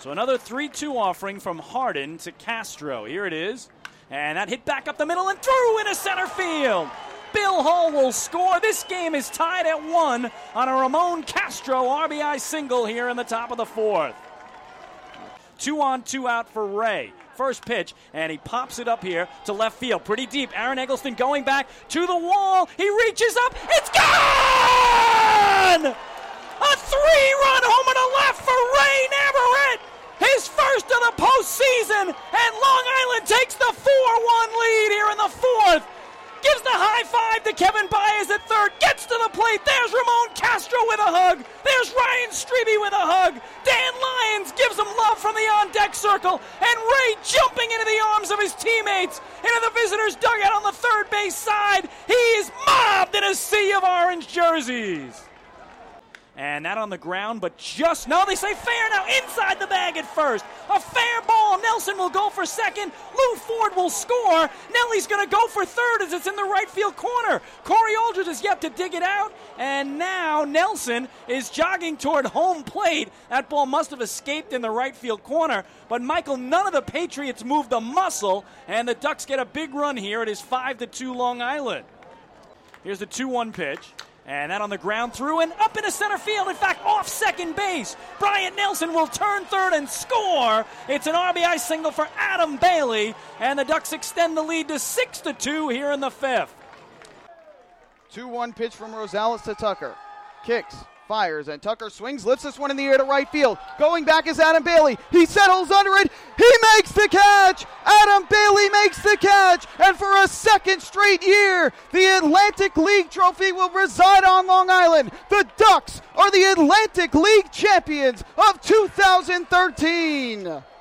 So another 3-2 offering from Harden to Castro. Here it is. And that hit back up the middle and through into center field. Bill Hull will score. This game is tied at 1 on a Ramon Castro RBI single here in the top of the 4th. 2 on, 2 out for Ray. First pitch, and he pops it up here to left field. Pretty deep. Aaron Eggleston going back to the wall. He reaches up. It's gone! A 3-run homer to left for Ray Navarrete. His first of the postseason, and Long Island takes the 4-1 lead here in the 4th. Gives the high five to Kevin Baez at third. Gets to the plate. There's Ramon Castro with a hug. There's Ryan Strebe with a hug. Dan Lyons gives him love from the on-deck circle. And Ray jumping into the arms of his teammates. Into the visitors' dugout on the third base side. He is mobbed in a sea of orange jerseys. And that on the ground, but just, no, they say fair now, inside the bag at first. A fair ball. Nelson will go for second. Lou Ford will score. Nellie's going to go for third as it's in the right field corner. Corey Aldridge is yet to dig it out. And now Nelson is jogging toward home plate. That ball must have escaped in the right field corner. But, Michael, none of the Patriots moved a muscle. And the Ducks get a big run here. It is 5-2 Long Island. Here's the 2-1 pitch. And that on the ground through and up into center field. In fact, off second base. Bryant Nelson will turn third and score. It's an RBI single for Adam Bailey. And the Ducks extend the lead to 6-2 here in the 5th. 2-1 pitch from Rosales to Tucker. Kicks, fires, and Tucker swings, lifts this one in the air to right field. Going back is Adam Bailey. He settles under it. He makes the catch. Adam Bailey makes the catch. And for a second straight year, the Atlantic League trophy will reside on Long Island. The Ducks are the Atlantic League champions of 2013.